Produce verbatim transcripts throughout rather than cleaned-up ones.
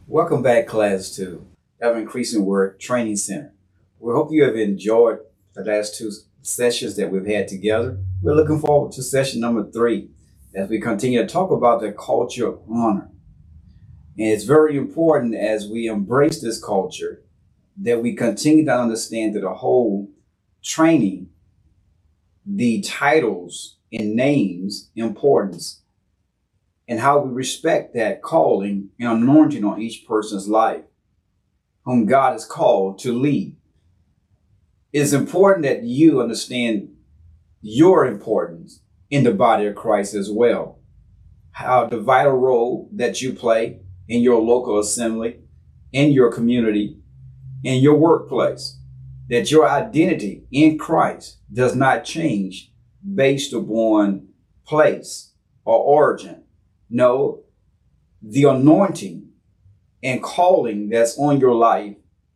Welcome back, class, to Ever Increasing Word Training Center. We hope you have enjoyed the last two sessions that we've had together. We're looking forward to session number three as we continue to talk about the culture of honor. And it's very important as we embrace this culture that we continue to understand that the whole training, the titles and names, importance, and how we respect that calling and anointing on each person's life, whom God has called to lead. It's important that you understand your importance in the body of Christ as well. How the vital role that you play in your local assembly, in your community, in your workplace, that your identity in Christ does not change based upon place or origin. No, the anointing and calling that's on your life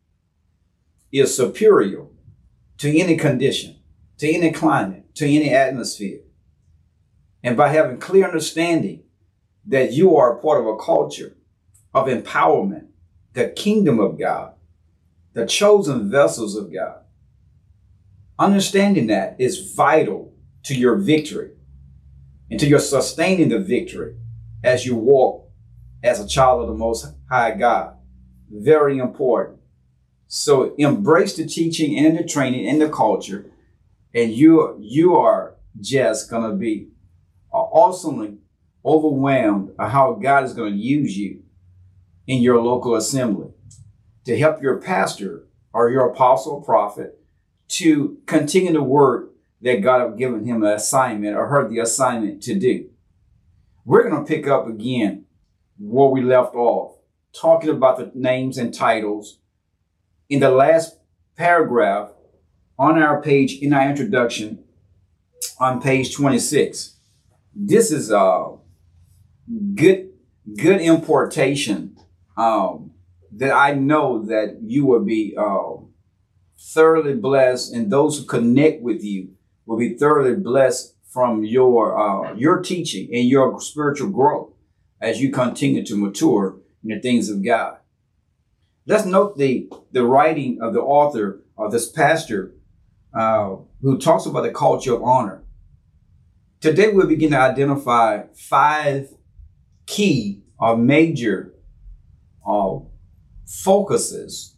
is superior to any condition, to any climate, to any atmosphere. And by having clear understanding that you are a part of a culture of empowerment, the kingdom of God, the chosen vessels of God, understanding that is vital to your victory and to your sustaining the victory as you walk as a child of the Most High God. Very important. So embrace the teaching and the training and the culture, and you, you are just going to be awesomely overwhelmed at how God is going to use you in your local assembly to help your pastor or your apostle or prophet to continue the work that God has given him an assignment or her the assignment to do. We're going to pick up again where we left off, talking about the names and titles in the last paragraph on our page in our introduction on page twenty-six. This is a good, good importation um, that I know that you will be uh, thoroughly blessed, and those who connect with you will be thoroughly blessed from your uh, your teaching and your spiritual growth as you continue to mature in the things of God. Let's note the, the writing of the author of this pastor uh, who talks about the culture of honor. Today we'll begin to identify five key or major uh, focuses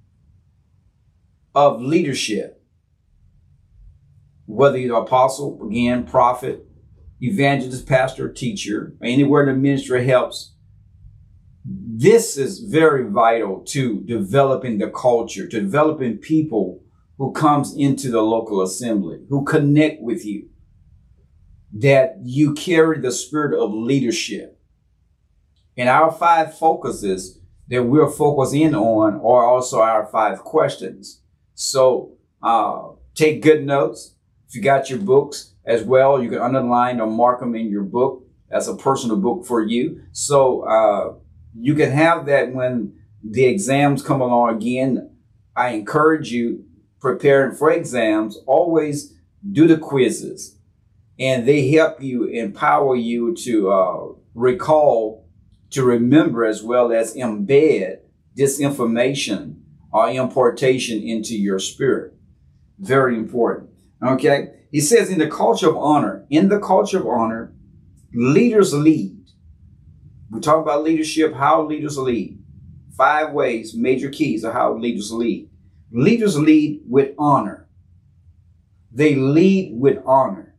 of leadership. Whether you're an apostle, again, prophet, evangelist, pastor, teacher, or anywhere the ministry helps, this is very vital to developing the culture, to developing people who comes into the local assembly, who connect with you, that you carry the spirit of leadership. And our five focuses that we'll focus in on are also our five questions. So uh, take good notes. If you got your books as well, you can underline or mark them in your book. That's a personal book for you. So uh, you can have that when the exams come along again. I encourage you, preparing for exams, always do the quizzes. And they help you, empower you to uh, recall, to remember, as well as embed this information or importation into your spirit. Very important. Okay, he says in the culture of honor, in the culture of honor, leaders lead. We talk about leadership, how leaders lead. Five ways, major keys of how leaders lead. Leaders lead with honor. They lead with honor.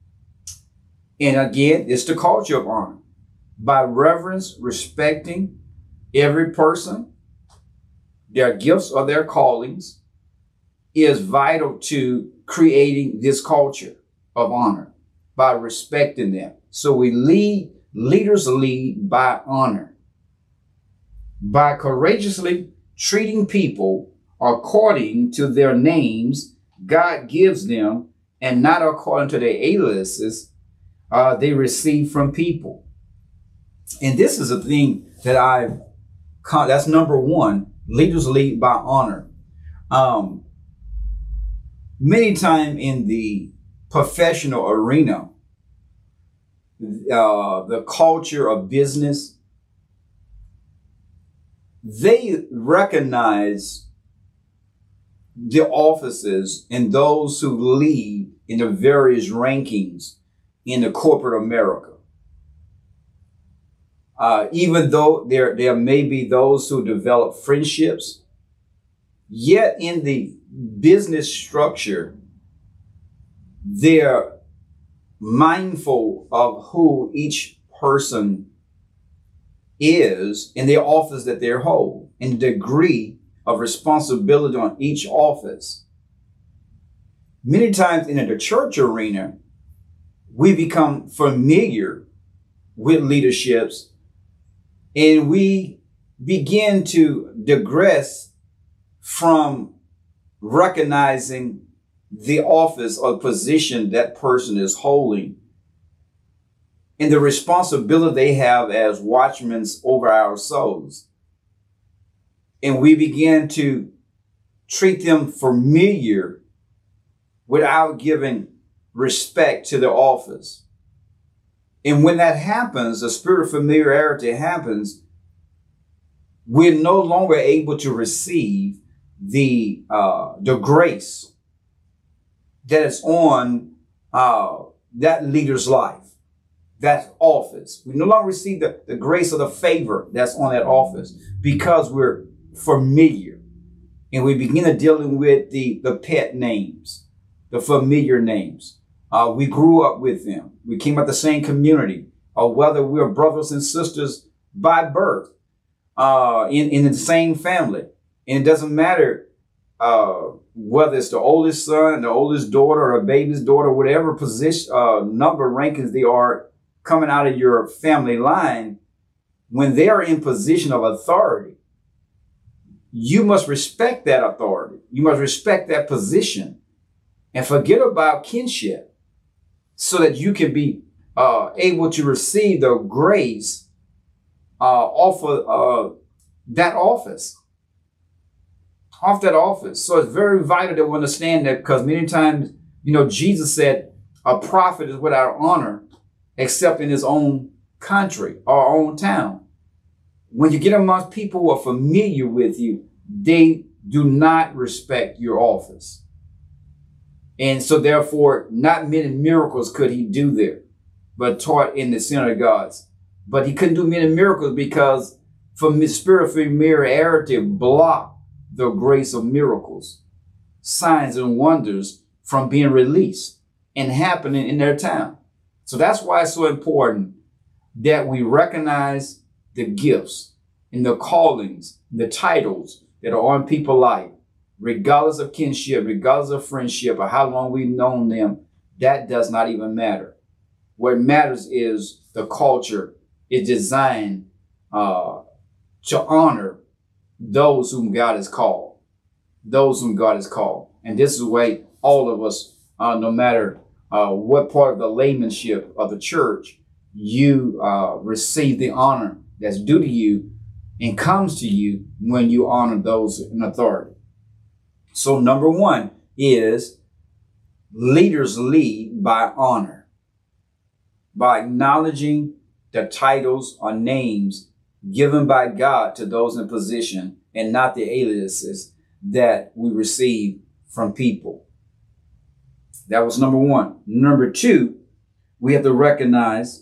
And again, it's the culture of honor. By reverence, respecting every person, their gifts or their callings, is vital to creating this culture of honor by respecting them. So we lead, leaders lead by honor, by courageously treating people according to their names God gives them and not according to their aliases uh, they receive from people. And this is a thing that I've, that's number one, leaders lead by honor. Um, Many times in the professional arena, uh, the culture of business they recognize the offices and those who lead in the various rankings in the corporate America. Uh, even though there, there may be those who develop friendships, yet in the business structure, they're mindful of who each person is in the office that they hold and the degree of responsibility on each office. Many times in the church arena, we become familiar with leaderships and we begin to digress from recognizing the office or position that person is holding and the responsibility they have as watchmen over our souls. And we begin to treat them familiar without giving respect to their office. And when that happens, the spirit of familiarity happens, we're no longer able to receive the uh, the grace that is on uh, that leader's life, that office. We no longer receive the, the grace or the favor that's on that office because we're familiar. And we begin to dealing with the, the pet names, the familiar names. Uh, we grew up with them. We came out the same community, or whether we're brothers and sisters by birth, uh, in, in the same family. And it doesn't matter uh, whether it's the oldest son, the oldest daughter, or a baby's daughter, whatever position, uh, number rankings they are coming out of your family line, when they are in position of authority, you must respect that authority. You must respect that position and forget about kinship so that you can be uh, able to receive the grace uh, off of uh, that office. Off that office. So it's very vital that we understand that, because many times, you know, Jesus said a prophet is without honor except in his own country or own town. When you get amongst people who are familiar with you, they do not respect your office. And so therefore, not many miracles could he do there, but taught in the synagogues. But he couldn't do many miracles because from the spirit of familiarity blocked the grace of miracles, signs and wonders from being released and happening in their town. So that's why it's so important that we recognize the gifts and the callings, the titles that are on people's life, regardless of kinship, regardless of friendship, or how long we've known them. That does not even matter. What matters is the culture is designed uh, to honor those whom God has called, those whom God has called. And this is the way all of us, uh, no matter uh, what part of the laymanship of the church, you uh, receive the honor that's due to you and comes to you when you honor those in authority. So number one is leaders lead by honor, by acknowledging the titles or names given by God to those in position and not the aliases that we receive from people. That was number one. Number two, we have to recognize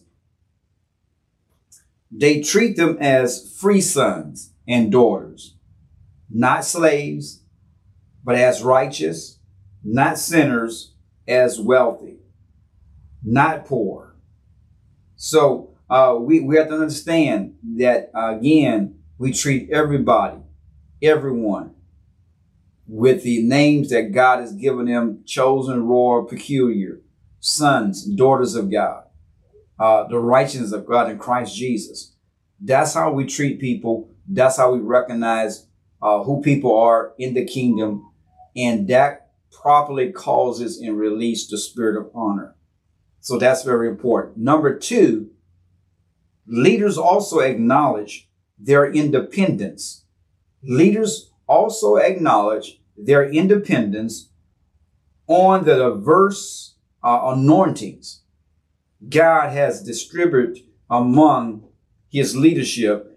they treat them as free sons and daughters, not slaves, but as righteous, not sinners, as wealthy, not poor. So uh, we, we have to understand that, uh, again, we treat everybody, everyone, with the names that God has given them, chosen, royal, peculiar, sons, daughters of God. Uh, the righteousness of God in Christ Jesus. That's how we treat people. That's how we recognize uh, who people are in the kingdom. And that properly causes and releases the spirit of honor. So that's very important. Number two, leaders also acknowledge their independence. Leaders also acknowledge their independence on the diverse uh, anointings God has distributed among his leadership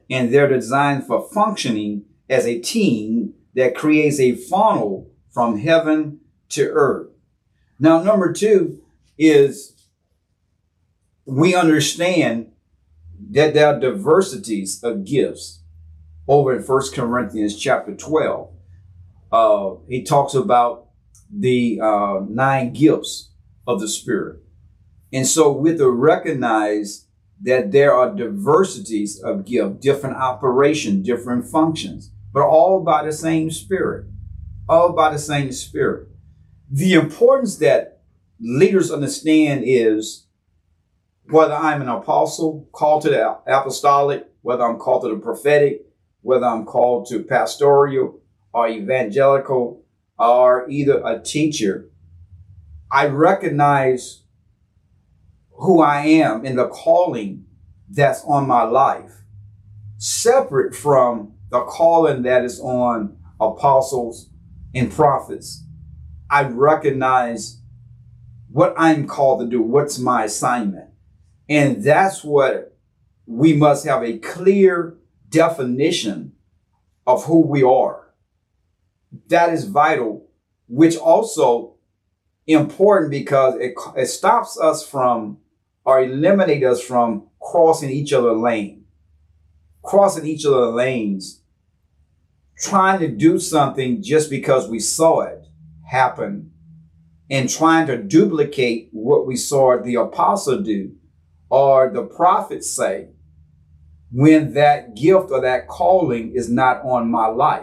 and they're designed for functioning as a team that creates a funnel from heaven to earth. Now, number two is we understand that there are diversities of gifts. Over in First Corinthians chapter twelve, uh, he talks about the uh, nine gifts of the Spirit. And so we have to recognize that there are diversities of gift, different operation, different functions, but all by the same Spirit, all by the same Spirit. The importance that leaders understand is whether I'm an apostle, called to the apostolic, whether I'm called to the prophetic, whether I'm called to pastoral or evangelical or either a teacher, I recognize who I am in the calling that's on my life, separate from the calling that is on apostles and prophets. I recognize what I'm called to do, what's my assignment. And that's what we must have a clear definition of who we are. That is vital, which also important because it, it stops us from or eliminate us from crossing each other's lane, crossing each other's lanes, trying to do something just because we saw it happen and trying to duplicate what we saw the apostle do or the prophet say when that gift or that calling is not on my life.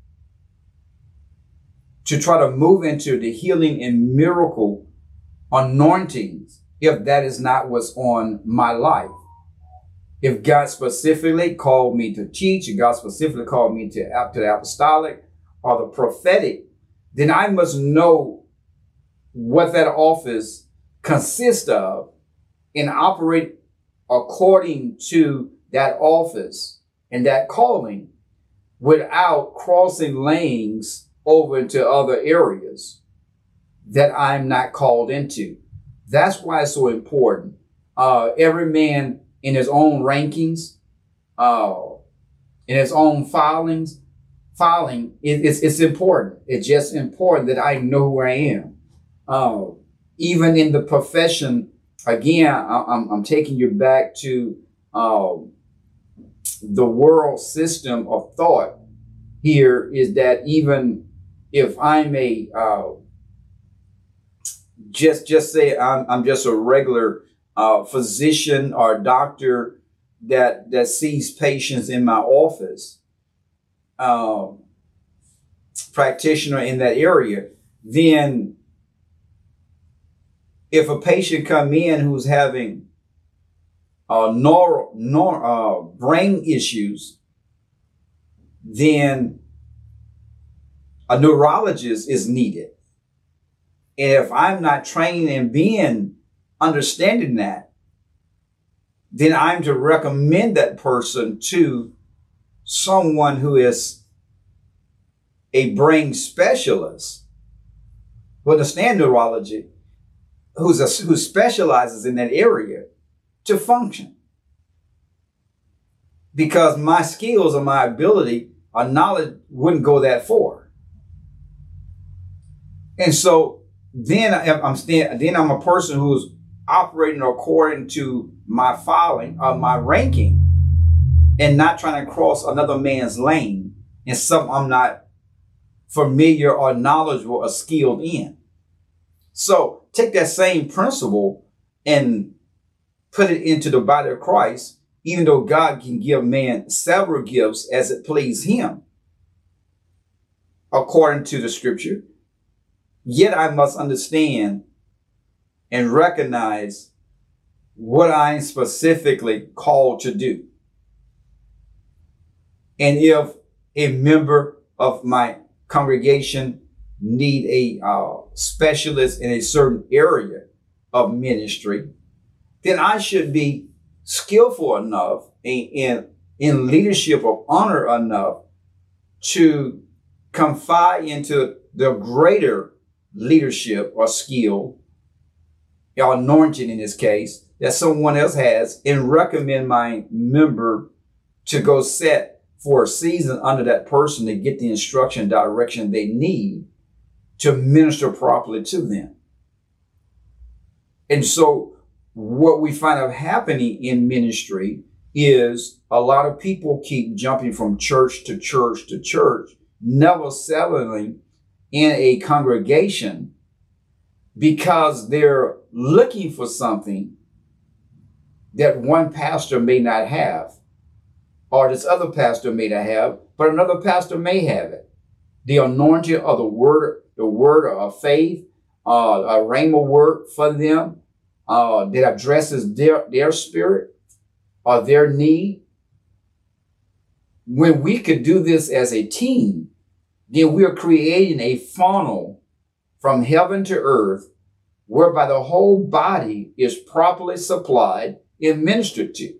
To try to move into the healing and miracle anointings if that is not what's on my life. If God specifically called me to teach, if God specifically called me to, to the apostolic or the prophetic, then I must know what that office consists of and operate according to that office and that calling without crossing lanes over into other areas that I'm not called into. That's why it's so important. Uh, every man in his own rankings, uh, in his own filings, filing, it, it's, it's important. It's just important that I know who I am. Uh, even in the profession, again, I, I'm, I'm taking you back to uh, the world system of thought here is that even if I'm a, uh, just just say I'm, I'm just a regular uh, physician or doctor that, that sees patients in my office, uh, practitioner in that area, then if a patient come in who's having uh, neuro, nor, uh, brain issues, then a neurologist is needed. And if I'm not trained in being understanding that, then I'm to recommend that person to someone who is a brain specialist who understands neurology, who's a, who specializes in that area to function. Because my skills or my ability or knowledge wouldn't go that far. And so then I'm stand, then I'm a person who's operating according to my filing or my ranking and not trying to cross another man's lane in something I'm not familiar or knowledgeable or skilled in. So take that same principle and put it into the body of Christ, even though God can give man several gifts as it please him, according to the scripture. Yet I must understand and recognize what I am specifically called to do. And if a member of my congregation need a uh, specialist in a certain area of ministry, then I should be skillful enough in, in, in leadership of honor enough to confide into the greater leadership or skill, or anointing in this case, that someone else has, and recommend my member to go set for a season under that person to get the instruction and direction they need to minister properly to them. And so what we find out happening in ministry is a lot of people keep jumping from church to church to church, never settling in a congregation because they're looking for something that one pastor may not have, or this other pastor may not have, but another pastor may have it. The anointing of the word, the word of faith, uh, a rhema word for them uh, that addresses their, their spirit or their need. When we could do this as a team, then we are creating a funnel from heaven to earth whereby the whole body is properly supplied and ministered to.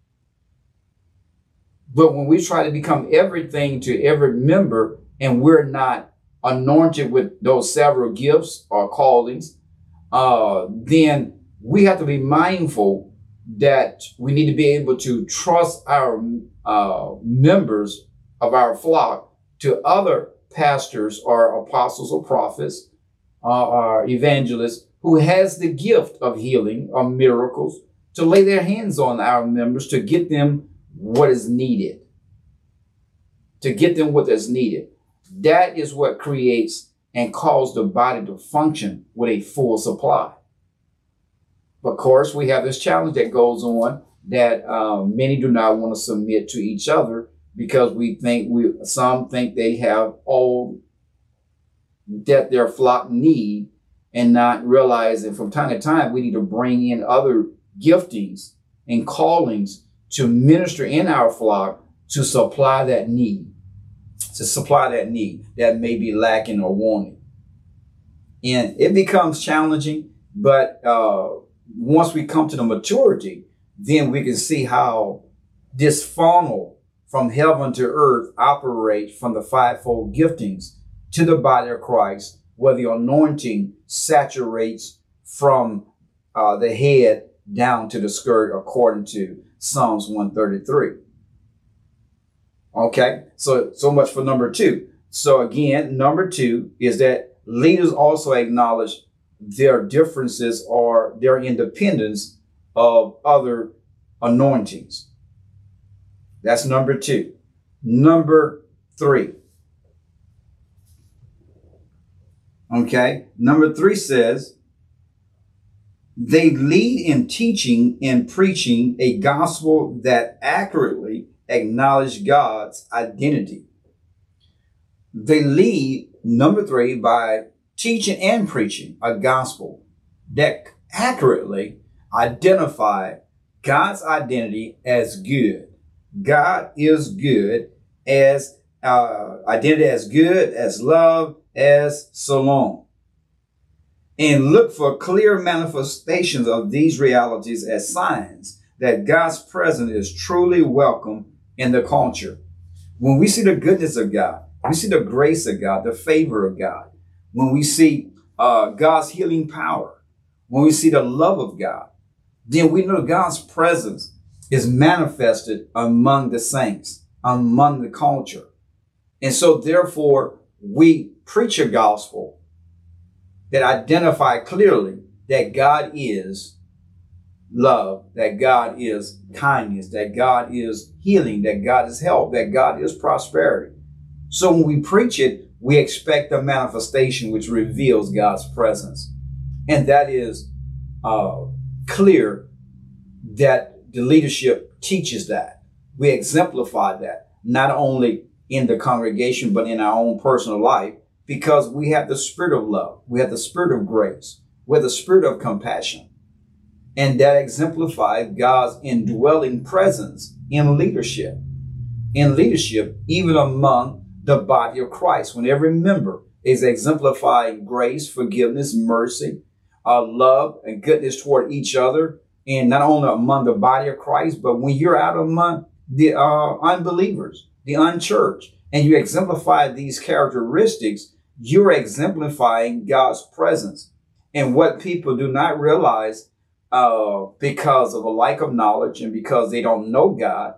But when we try to become everything to every member and we're not anointed with those several gifts or callings, uh, then we have to be mindful that we need to be able to trust our uh, members of our flock to other pastors or apostles or prophets uh, or evangelists who has the gift of healing or miracles to lay their hands on our members to get them what is needed, to get them what is needed. That is what creates and causes the body to function with a full supply. Of course, we have this challenge that goes on that um, many do not want to submit to each other because we think we some think they have all that their flock need, and not realizing from time to time we need to bring in other giftings and callings to minister in our flock to supply that need, to supply that need that may be lacking or wanting. And it becomes challenging, but uh, once we come to the maturity, then we can see how this funnel from heaven to earth operates from the fivefold giftings to the body of Christ, where the anointing saturates from uh, the head down to the skirt, according to Psalms one thirty-three. Okay, so so much for number two. So again, number two is that leaders also acknowledge their differences or their independence of other anointings. That's number two. Number three. Okay, number three says they lead in teaching and preaching a gospel that accurately acknowledges God's identity. They lead, number three, by teaching and preaching a gospel that accurately identify God's identity as good. God is good, as uh, identity as good, as love, as shalom. And look for clear manifestations of these realities as signs that God's presence is truly welcome in the culture. When we see the goodness of God, we see the grace of God, the favor of God. When we see uh, God's healing power, when we see the love of God, then we know God's presence is manifested among the saints, among the culture. And so therefore, we preach a gospel that identify clearly that God is love, that God is kindness, that God is healing, that God is health, that God is prosperity. So when we preach it, we expect a manifestation which reveals God's presence. And that is uh, clear that the leadership teaches that. We exemplify that, not only in the congregation, but in our own personal life, because we have the spirit of love. We have the spirit of grace. We have the spirit of compassion. And that exemplifies God's indwelling presence in leadership. In leadership, even among the body of Christ, when every member is exemplifying grace, forgiveness, mercy, uh, love, and goodness toward each other, and not only among the body of Christ, but when you're out among the uh, unbelievers, the unchurched, and you exemplify these characteristics, you're exemplifying God's presence. And what people do not realize uh, because of a lack of knowledge and because they don't know God,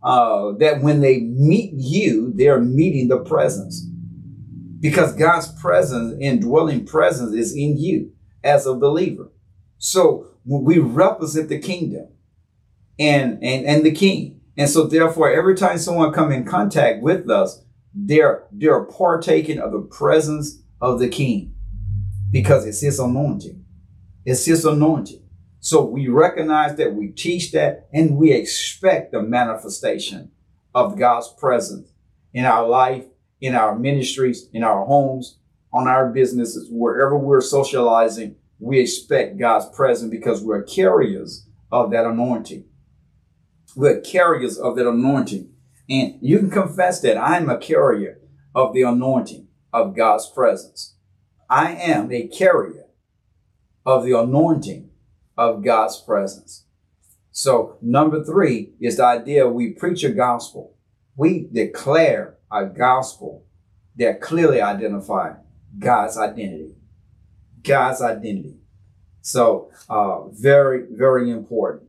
uh, that when they meet you, they're meeting the presence, because God's presence, indwelling presence, is in you as a believer. So we represent the kingdom and, and, and the king. And so therefore, every time someone come in contact with us, they're, they're partaking of the presence of the king, because it's his anointing. It's his anointing. So we recognize that, we teach that, and we expect the manifestation of God's presence in our life, in our ministries, in our homes, on our businesses, wherever we're socializing. We expect God's presence because we're carriers of that anointing. We're carriers of that anointing. And you can confess that I'm a carrier of the anointing of God's presence. I am a carrier of the anointing of God's presence. So number three is the idea we preach a gospel. We declare a gospel that clearly identifies God's identity. God's identity. So uh, very, very important.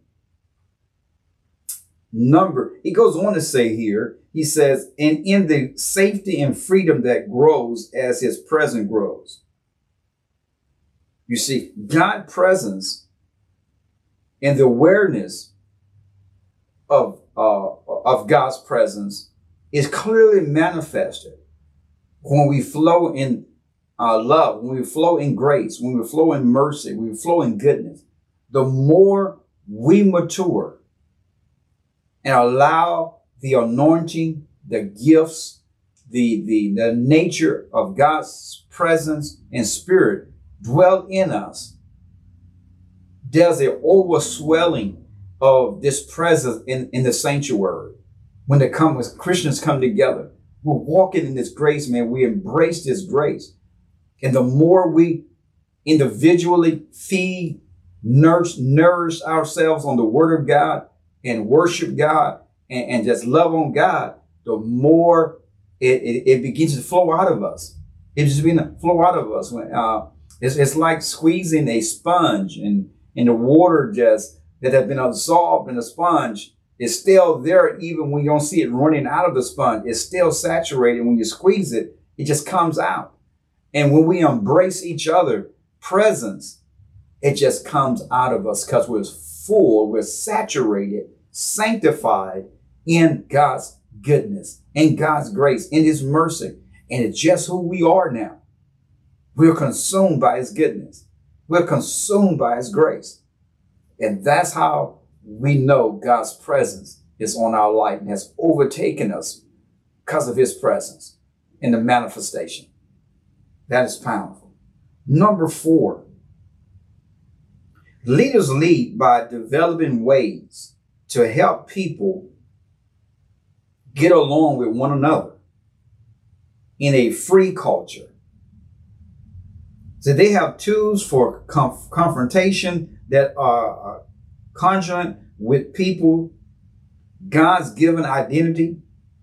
Number, he goes on to say here, he says, and in the safety and freedom that grows as his presence grows. You see, God's presence and the awareness of, uh, of God's presence is clearly manifested when we flow in uh, love, when we flow in grace, when we flow in mercy, when we flow in goodness. The more we mature and allow the anointing, the gifts, the, the, the nature of God's presence and spirit dwell in us, there's an overswelling of this presence in, in the sanctuary. When they come, when Christians come together, we're walking in this grace, man. We embrace this grace. And the more we individually feed, nurse, nourish ourselves on the word of God and worship God and, and just love on God, the more it, it, it begins to flow out of us. It just begins to flow out of us. When uh, it's, it's like squeezing a sponge, and, and the water just that has been absorbed in the sponge is still there even when you don't see it running out of the sponge. It's still saturated. When you squeeze it, it just comes out. And when we embrace each other, presence, it just comes out of us because we're full, we're saturated, sanctified in God's goodness, in God's grace, in his mercy. And it's just who we are now. We're consumed by his goodness. We're consumed by his grace. And that's how we know God's presence is on our life and has overtaken us because of his presence in the manifestation. That is powerful. Number four, leaders lead by developing ways to help people get along with one another in a free culture. So they have tools for conf- confrontation that are congruent with people, God's given identity,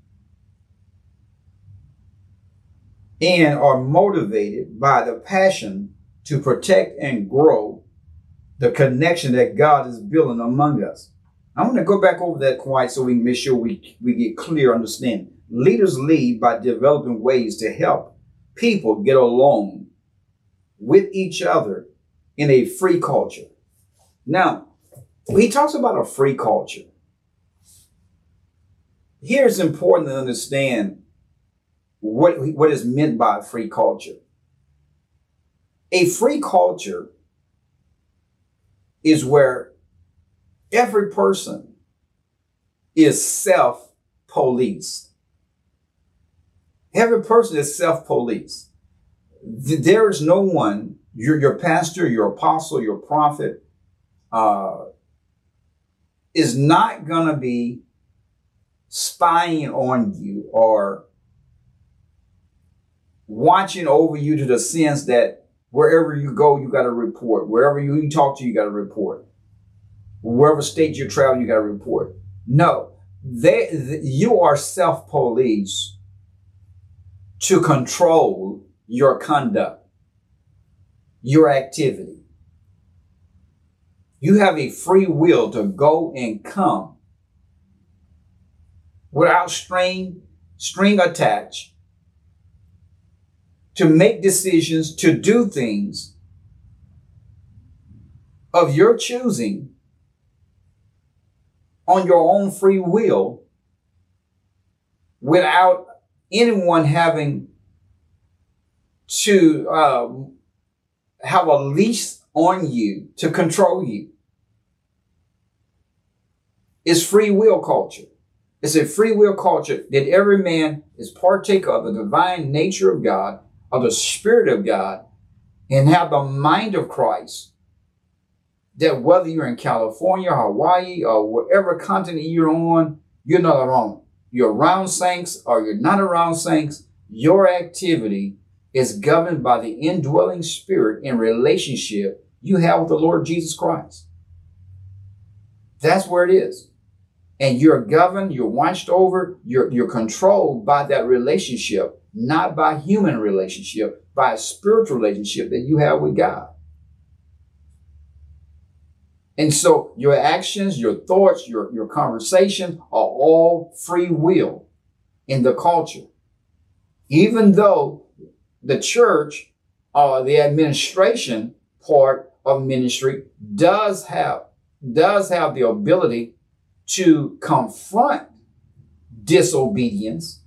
and are motivated by the passion to protect and grow the connection that God is building among us. I'm going to go back over that quite so we can make sure we, we get clear understanding. Leaders lead by developing ways to help people get along with each other in a free culture. Now, he talks about a free culture. Here it's important to understand what, what is meant by a free culture. A free culture is where every person is self-policed. Every person is self-policed. There is no one, your, your pastor, your apostle, your prophet, uh, is not going to be spying on you or watching over you to the sense that wherever you go, you got to report. Wherever you, you talk to, you got to report. Wherever state you travel, you got to report. No, they, th- you are self-policed to control your conduct, your activity. You have a free will to go and come without string, string attached, to make decisions, to do things of your choosing on your own free will without anyone having to um, have a leash on you to control you. It's free will culture. It's a free will culture that every man is partaker of the divine nature of God, of the Spirit of God, and have the mind of Christ. That whether you're in California, Hawaii, or wherever continent you're on, you're not alone. You're around saints or you're not around saints, your activity is governed by the indwelling Spirit in relationship you have with the Lord Jesus Christ. That's where it is. And you're governed, you're watched over, you're, you're controlled by that relationship, not by human relationship, by a spiritual relationship that you have with God. And so your actions, your thoughts, your, your conversation are all free will in the culture. Even though the church or the administration part of ministry does have, does have the ability to confront disobedience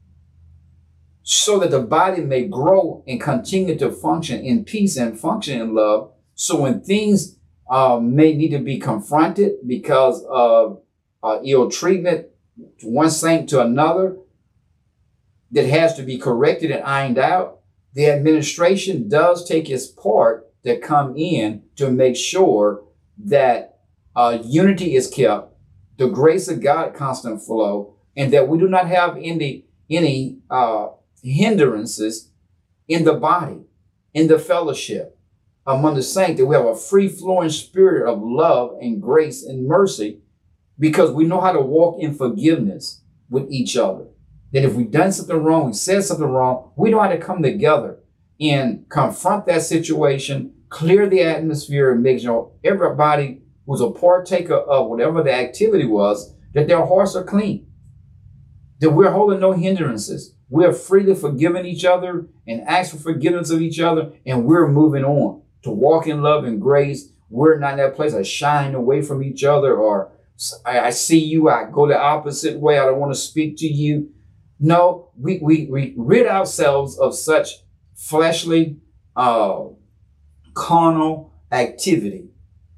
so that the body may grow and continue to function in peace and function in love. So when things uh, may need to be confronted because of uh, ill treatment, one saint to another, that has to be corrected and ironed out, the administration does take its part to come in to make sure that uh, unity is kept, the grace of God constant flow, and that we do not have any, any uh, hindrances in the body, in the fellowship, among the saints, that we have a free-flowing spirit of love and grace and mercy, because we know how to walk in forgiveness with each other. That if we've done something wrong, we said something wrong, we know how to come together and confront that situation, clear the atmosphere, and make sure everybody who's a partaker of whatever the activity was, that their hearts are clean, that we're holding no hindrances. We're freely forgiving each other and ask for forgiveness of each other, and we're moving on to walk in love and grace. We're not in that place of shying away from each other, or I, I see you, I go the opposite way, I don't want to speak to you. No, we, we, we rid ourselves of such fleshly, uh, carnal activity.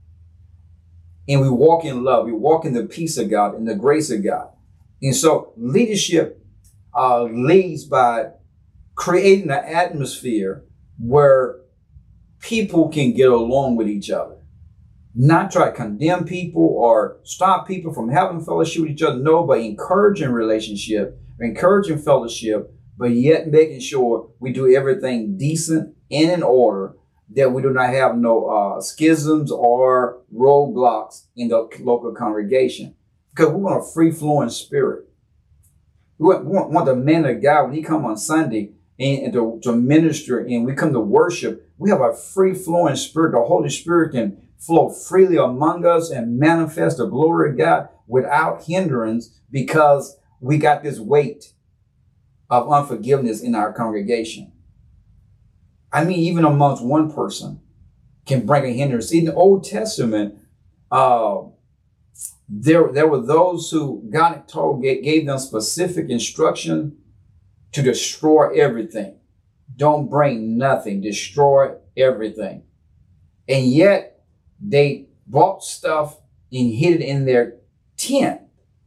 And we walk in love. We walk in the peace of God and the grace of God. And so leadership uh, leads by creating an atmosphere where people can get along with each other. Not try to condemn people or stop people from having fellowship with each other. No, but encouraging relationship, encouraging fellowship, but yet making sure we do everything decent and in order, that we do not have no uh, schisms or roadblocks in the local congregation. Because we want a free-flowing spirit. We want, we want, want the man of God, when he come on Sunday and, and to, to minister and we come to worship, we have a free-flowing spirit. The Holy Spirit can flow freely among us and manifest the glory of God without hindrance, because we got this weight of unforgiveness in our congregation. I mean, even amongst one person can bring a hindrance. In the Old Testament, uh, there, there were those who God told, gave them specific instruction to destroy everything. Don't bring nothing, destroy everything. And yet they bought stuff and hid it in their tent.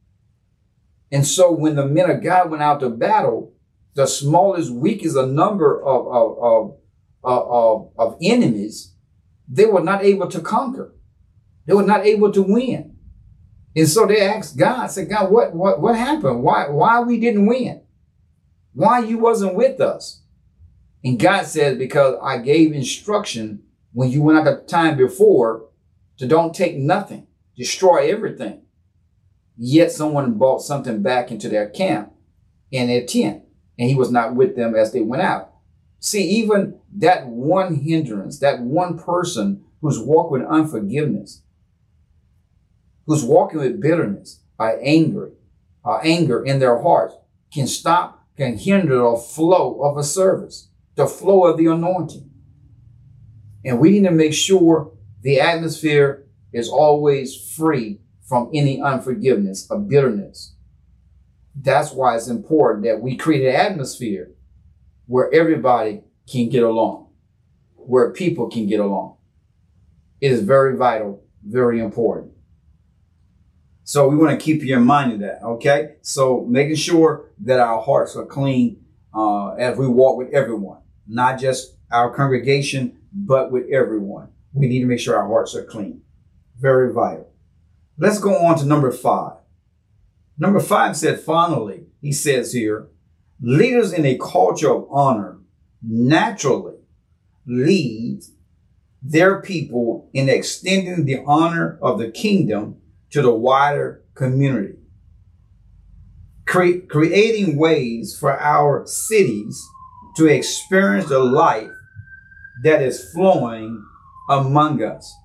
And so when the men of God went out to battle, the smallest, weakest a number of, of, of Uh, of, of enemies, they were not able to conquer. They were not able to win. And so they asked God, said, God, what, what, what happened? Why, why we didn't win? Why you wasn't with us? And God said, because I gave instruction when you went out the time before to don't take nothing, destroy everything. Yet someone brought something back into their camp in their tent, and he was not with them as they went out. See, even that one hindrance, that one person who's walking with unforgiveness, who's walking with bitterness, are angry, uh, anger in their hearts can stop, can hinder the flow of a service, the flow of the anointing. And we need to make sure the atmosphere is always free from any unforgiveness or bitterness. That's why it's important that we create an atmosphere where everybody can get along, where people can get along. It is very vital, very important. So we want to keep you in mind of that, okay? So making sure that our hearts are clean uh, as we walk with everyone, not just our congregation, but with everyone. We need to make sure our hearts are clean. Very vital. Let's go on to number five. Number five said, finally, he says here, leaders in a culture of honor naturally lead their people in extending the honor of the kingdom to the wider community, Cre- creating ways for our cities to experience the life that is flowing among us.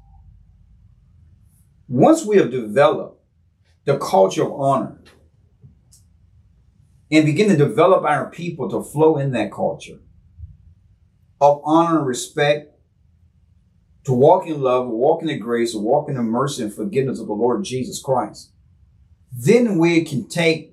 Once we have developed the culture of honor and begin to develop our people to flow in that culture of honor and respect, to walk in love, walk in the grace, walk in the mercy and forgiveness of the Lord Jesus Christ, then we can take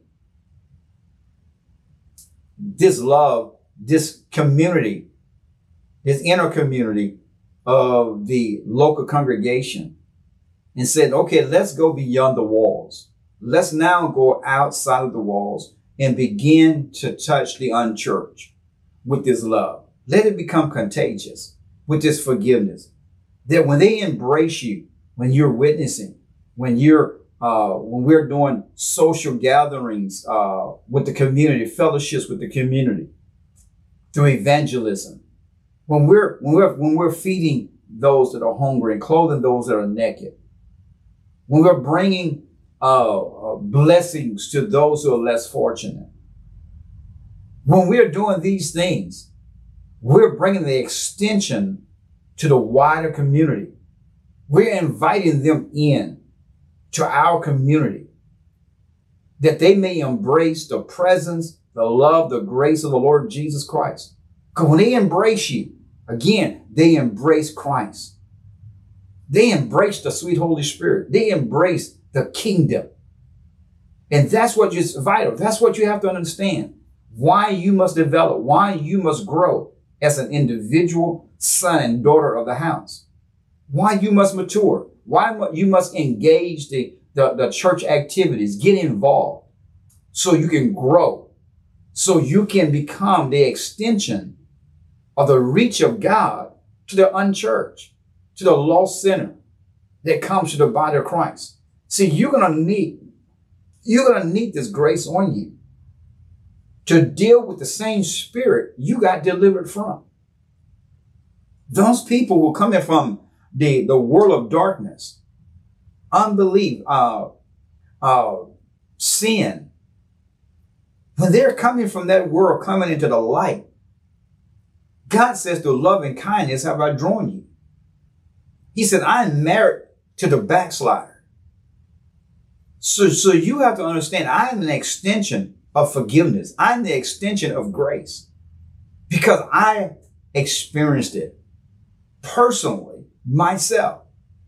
this love, this community, this inner community of the local congregation and said, okay, let's go beyond the walls. Let's now go outside of the walls and begin to touch the unchurched with this love. Let it become contagious with this forgiveness. That when they embrace you, when you're witnessing, when you're, uh, when we're doing social gatherings, uh, with the community, fellowships with the community, through evangelism, when we're, when we're, when we're feeding those that are hungry and clothing those that are naked, when we're bringing, uh, uh blessings to those who are less fortunate, when we're doing these things, we're bringing the extension to the wider community. We're inviting them in to our community that they may embrace the presence, the love, the grace of the Lord Jesus Christ. Because when they embrace you, again, they embrace Christ. They embrace the sweet Holy Spirit. They embrace the kingdom. And that's what is vital. That's what you have to understand. Why you must develop, why you must grow as an individual son and daughter of the house. Why you must mature. Why you must engage the, the, the church activities, get involved so you can grow, so you can become the extension of the reach of God to the unchurched, to the lost sinner that comes to the body of Christ. See, you're going to need, you're going to need this grace on you to deal with the same spirit you got delivered from. Those people will come in from the, the world of darkness, unbelief, uh, uh, sin. When they're coming from that world, coming into the light, God says, through love and kindness have I drawn you. He said, I'm married to the backslider. So, so you have to understand, I'm an extension of forgiveness. I'm the extension of grace because I experienced it personally myself.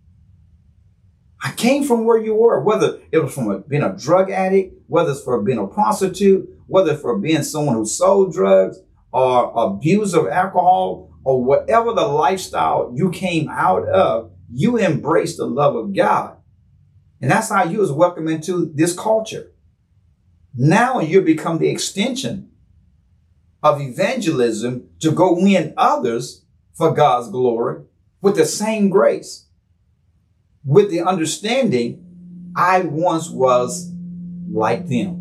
I came from where you were, whether it was from a, being a drug addict, whether it's for being a prostitute, whether it's for being someone who sold drugs or abuse of alcohol or whatever the lifestyle you came out of, you embraced the love of God. And that's how you was welcomed into this culture. Now you become the extension of evangelism to go win others for God's glory with the same grace, with the understanding I once was like them.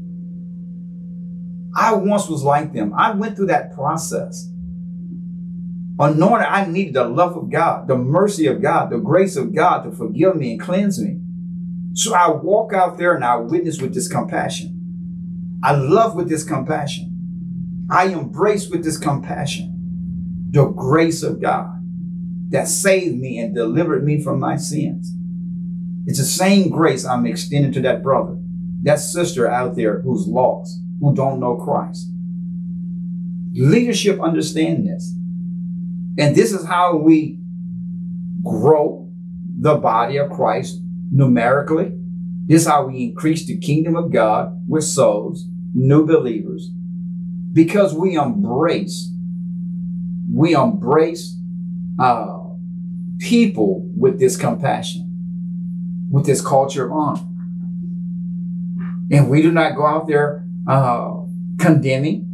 I once was like them. I went through that process. Anointed, I needed the love of God, the mercy of God, the grace of God to forgive me and cleanse me. So I walk out there and I witness with this compassion. I love with this compassion. I embrace with this compassion the grace of God that saved me and delivered me from my sins. It's the same grace I'm extending to that brother, that sister out there who's lost, who don't know Christ. Leadership understand this. And this is how we grow the body of Christ numerically. This is how we increase the kingdom of God with souls, new believers, because we embrace, we embrace uh, people with this compassion, with this culture of honor. And we do not go out there uh, condemning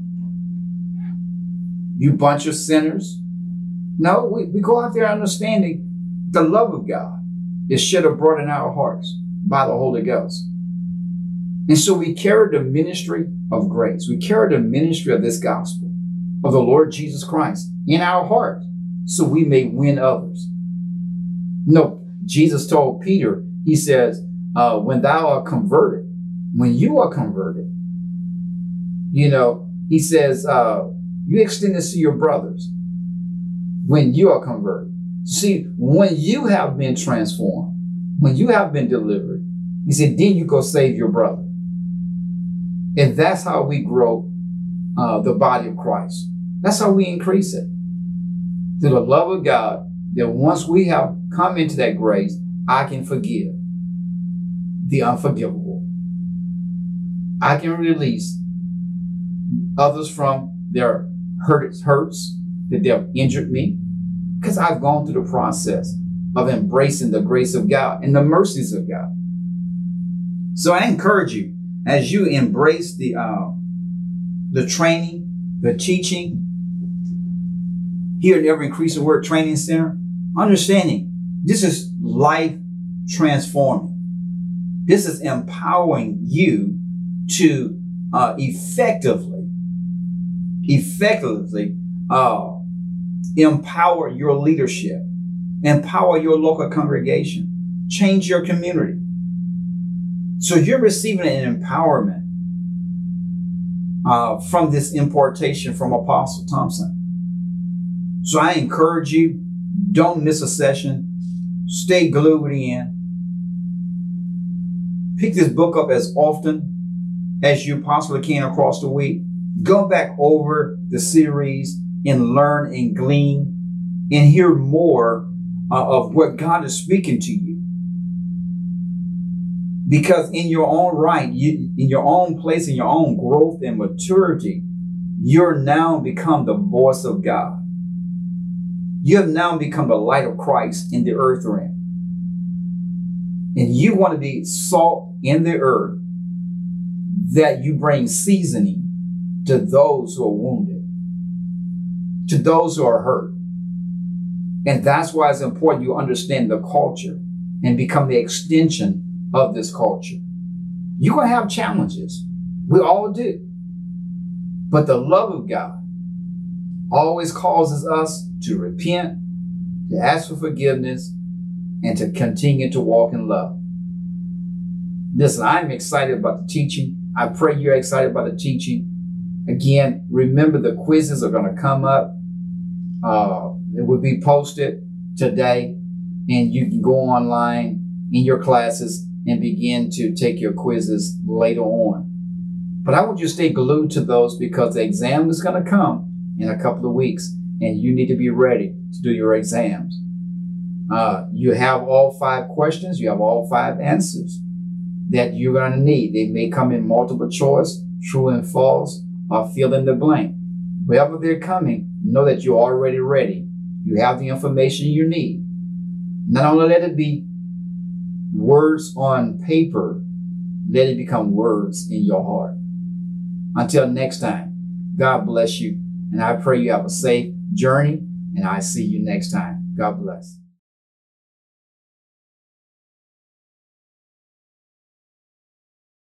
you bunch of sinners. No, we, we go out there understanding the love of God is shed abroad in our hearts by the Holy Ghost. And so we carry the ministry of grace. We carry the ministry of this gospel of the Lord Jesus Christ in our heart so we may win others. No, Jesus told Peter, he says, uh, when thou art converted, when you are converted, you know, he says, uh, you extend this to your brothers when you are converted. See, when you have been transformed, when you have been delivered, he said, then you go save your brother. And that's how we grow uh, the body of Christ. That's how we increase it. Through the love of God, that once we have come into that grace, I can forgive the unforgivable. I can release others from their hurts, hurts that they've injured me, because I've gone through the process of embracing the grace of God and the mercies of God. So I encourage you, as you embrace the uh, the training, the teaching here at Ever Increasing Word Training Center, understanding this is life transforming. This is empowering you to uh, effectively, effectively uh, empower your leadership, empower your local congregation, change your community. So you're receiving an empowerment uh, from this importation from Apostle Thompson. So I encourage you, don't miss a session. Stay glued in. Pick this book up as often as you possibly can across the week. Go back over the series and learn and glean and hear more uh, of what God is speaking to you. Because in your own right, you, in your own place, in your own growth and maturity, you're now become the voice of God. You have now become the light of Christ in the earth realm. And you want to be salt in the earth, that you bring seasoning to those who are wounded, to those who are hurt. And that's why it's important you understand the culture and become the extension of this culture. You're going to have challenges. We all do. But the love of God always causes us to repent, to ask for forgiveness, and to continue to walk in love. Listen, I'm excited about the teaching. I pray you're excited about the teaching. Again, remember the quizzes are going to come up. Uh, it will be posted today, and you can go online in your classes and begin to take your quizzes later on. But I want you to stay glued to those, because the exam is going to come in a couple of weeks, and you need to be ready to do your exams. Uh, you have all five questions. You have all five answers that you're going to need. They may come in multiple choice, true and false, or fill in the blank. Wherever they're coming, know that you're already ready. You have the information you need. Not only let it be words on paper, let it become words in your heart. Until next time, God bless you. And I pray you have a safe journey. And I see you next time. God bless.